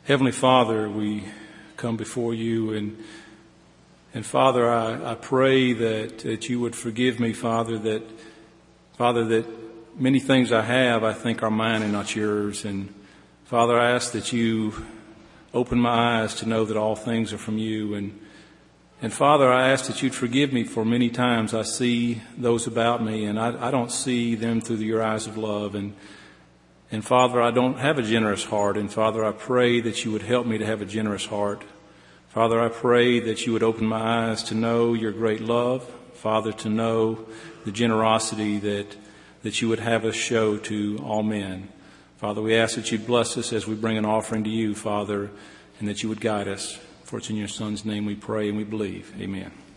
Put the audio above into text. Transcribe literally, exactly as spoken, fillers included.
Heavenly Father, we come before you, and and Father, I, I pray that, that you would forgive me, Father, that Father, that many things I have I think are mine and not yours. And Father, I ask that you open my eyes to know that all things are from you. And and Father, I ask that you'd forgive me for many times I see those about me and I, I don't see them through your eyes of love. And And Father, I don't have a generous heart. And Father, I pray that you would help me to have a generous heart. Father, I pray that you would open my eyes to know your great love. Father, to know the generosity that, that you would have us show to all men. Father, we ask that you'd bless us as we bring an offering to you, Father, and that you would guide us. For it's in your Son's name we pray and we believe. Amen.